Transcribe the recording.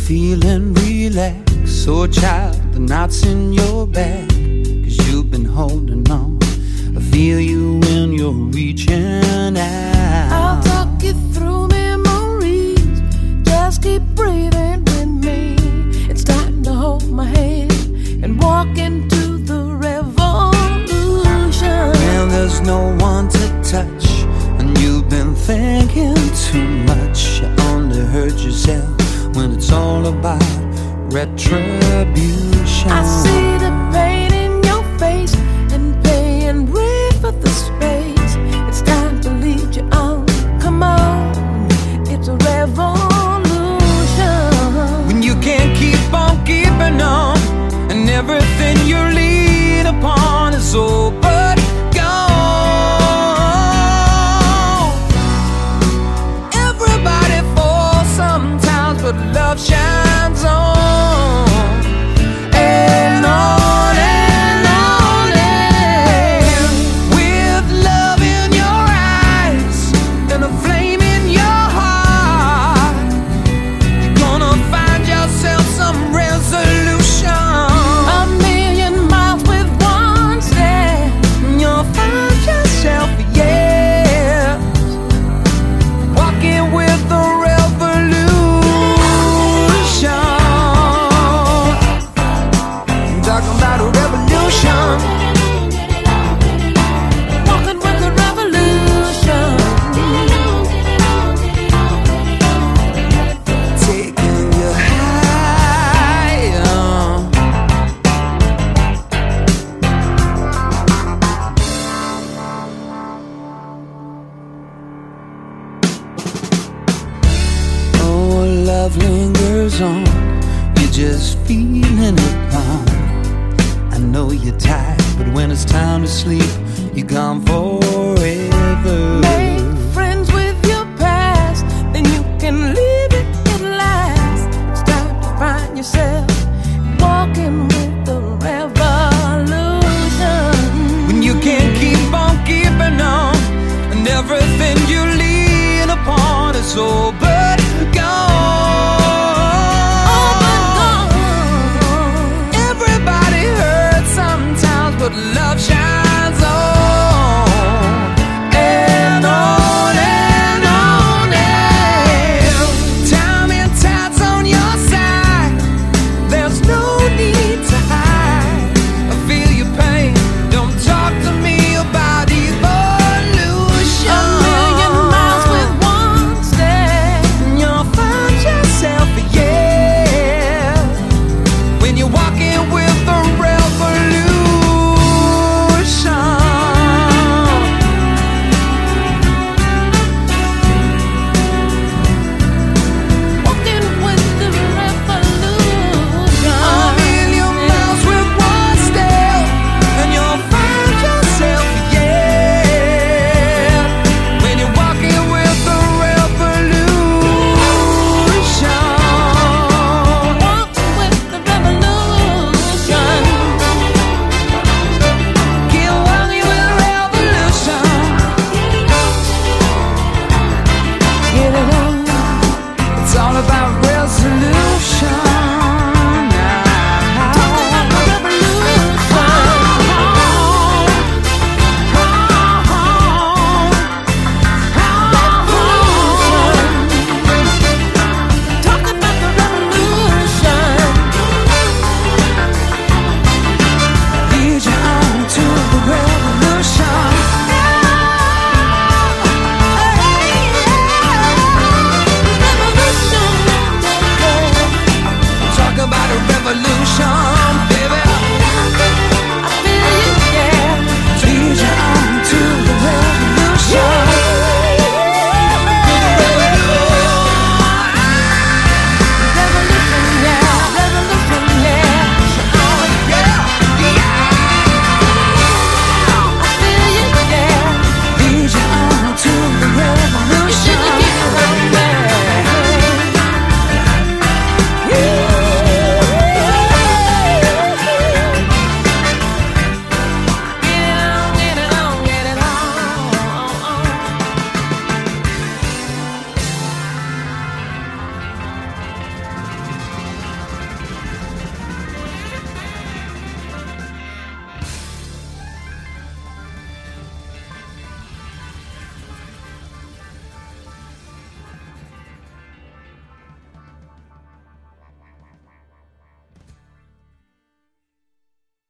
feeling relaxed. So child, the knots in your back, 'cause you've been holding on. I feel you when you're reaching out. I'll talk you through memories. Just keep breathing with me. It's time to hold my hand and walk into the revolution. Well, there's no one to touch, and you've been thinking too much. You only hurt yourself when it's all about retribution. I see the pain in your face and paying rent for the space. It's time to lead you on. Come on, it's a revolution. When you can't keep on keeping on, and everything you lean upon is all but gone. Everybody falls sometimes, but love shines on. And on and on, and with love in your eyes and a flame in your heart, you're gonna find yourself some resolution. A million miles with one step, You'll find yourself, yes, walking with the revolution. I'm talking about a revolution. walking with the revolution. Taking you higher. Oh, love lingers on. You're just feeling it wrong. I know you're tired, but when it's time to sleep, you're gone forever.